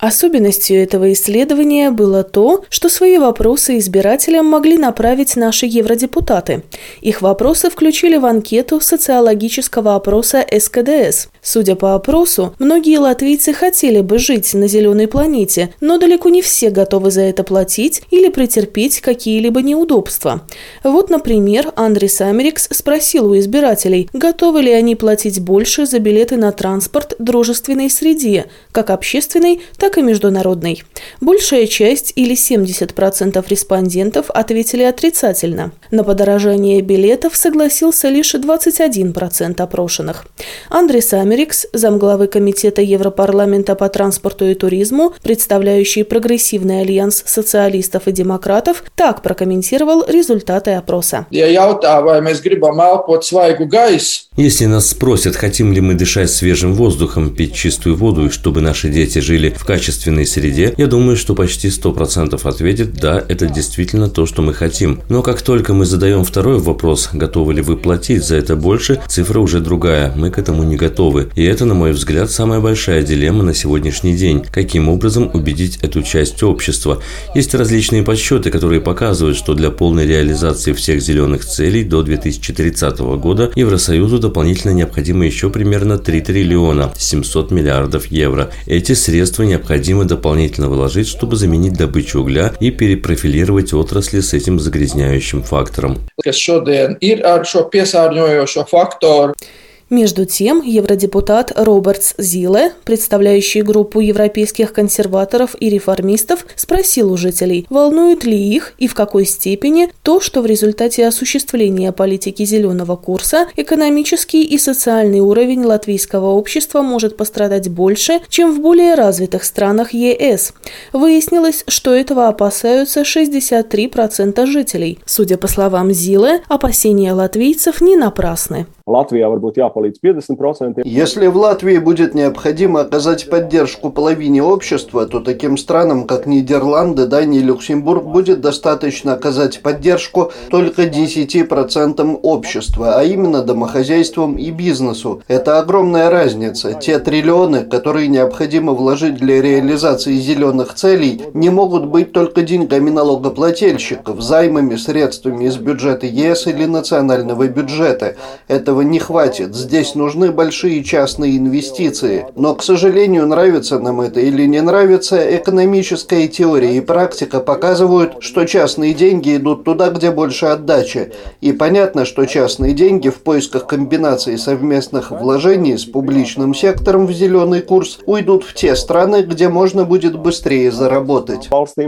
Особенностью этого исследования было то, что свои вопросы избирателям могли направить наши евродепутаты. Их вопросы включили в анкету социологического опроса СКДС. Судя по опросу, многие латвийцы хотели бы жить на зеленой планете, но далеко не все готовы за это платить или претерпеть какие-либо неудобства. Вот, например, Андрис Америкс спросил у избирателей, готовы ли они платить больше за билеты на транспорт в дружественной среде, как общественной, так и международной. Большая часть, или 70% респондентов, ответили отрицательно. На подорожание билетов согласился лишь 21% опрошенных. Андрис Америкс, замглавы комитета Европарламента по транспорту и туризму, представляющий прогрессивный альянс социалистов и демократов, так прокомментировал результаты опроса. Если нас спросят, хотим ли мы дышать свежим воздухом, пить чистую воду и чтобы наши дети жили в качественной среде, я думаю, что почти 100% ответит «да, это действительно то, что мы хотим». Но как только мы задаем второй вопрос, готовы ли вы платить за это больше, цифра уже другая, мы к этому не готовы. И это, на мой взгляд, самая большая дилемма на сегодняшний день. Каким образом убедить эту часть общества? Есть различные подсчеты, которые показывают, что для полной реализации всех зеленых целей до 2030 года Евросоюзу дополнительно необходимо еще примерно 3 триллиона 700 миллиардов евро. Эти средства необходимо дополнительно вложить, чтобы заменить добычу угля и перепрофилировать отрасли с этим загрязняющим фактором. Между тем, евродепутат Робертс Зиле, представляющий группу европейских консерваторов и реформистов, спросил у жителей, волнует ли их и в какой степени то, что в результате осуществления политики зеленого курса экономический и социальный уровень латвийского общества может пострадать больше, чем в более развитых странах ЕС. Выяснилось, что этого опасаются 63% жителей. Судя по словам Зиле, опасения латвийцев не напрасны. Если в Латвии будет необходимо оказать поддержку половине общества, то таким странам, как Нидерланды, Дания и Люксембург, будет достаточно оказать поддержку только 10% общества, а именно домохозяйствам и бизнесу. Это огромная разница. Те триллионы, которые необходимо вложить для реализации зеленых целей, не могут быть только деньгами налогоплательщиков, займами, средствами из бюджета ЕС или национального бюджета. Этого не хватит. Здесь нужны большие частные инвестиции. Но, к сожалению, нравится нам это или не нравится, экономическая теория и практика показывают, что частные деньги идут туда, где больше отдачи. И понятно, что частные деньги в поисках комбинации совместных вложений с публичным сектором в зеленый курс уйдут в те страны, где можно будет быстрее заработать.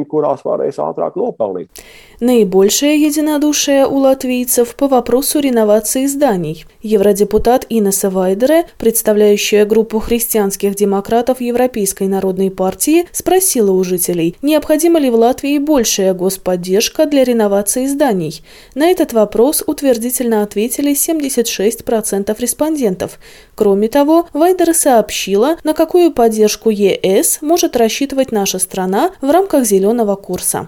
Наибольшее единодушие у латвийцев по вопросу реновации зданий. Евродепутат Инесса Вайдере, представляющая группу христианских демократов Европейской народной партии, спросила у жителей, необходима ли в Латвии большая господдержка для реновации зданий. На этот вопрос утвердительно ответили 76% респондентов. Кроме того, Вайдере сообщила, на какую поддержку ЕС может рассчитывать наша страна в рамках зеленого курса.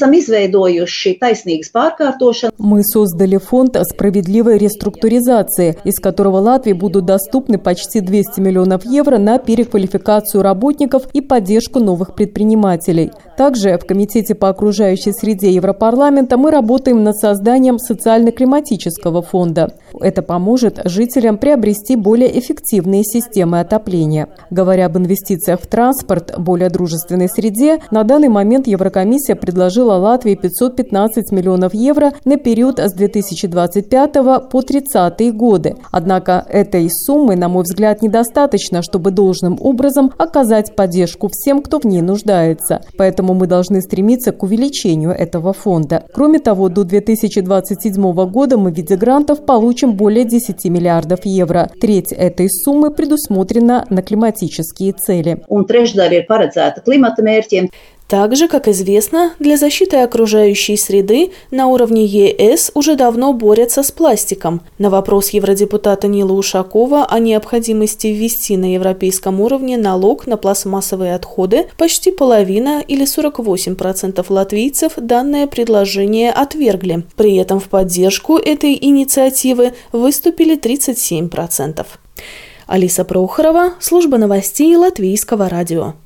Мы создали фонд справедливой реструктуризации, из которого Латвии будут доступны почти 200 миллионов евро на переквалификацию работников и поддержку новых предпринимателей. Также в Комитете по окружающей среде Европарламента мы работаем над созданием социально-климатического фонда. Это поможет жителям приобрести более эффективные системы отопления. Говоря об инвестициях в транспорт, более дружественной среде, на данный момент Еврокомиссия предложила Латвии 515 миллионов евро на период с 2025 по 30 годы. Однако этой суммы, на мой взгляд, недостаточно, чтобы должным образом оказать поддержку всем, кто в ней нуждается. Поэтому мы должны стремиться к увеличению этого фонда. Кроме того, до 2027 года мы в виде грантов получим более 10 миллиардов евро. Треть этой суммы предусмотрена на климатические цели. Также, как известно, для защиты окружающей среды на уровне ЕС уже давно борются с пластиком. На вопрос евродепутата Нила Ушакова о необходимости ввести на европейском уровне налог на пластмассовые отходы почти половина или 48% латвийцев данное предложение отвергли. При этом в поддержку этой инициативы выступили 37%. Алиса Прохорова, служба новостей Латвийского радио.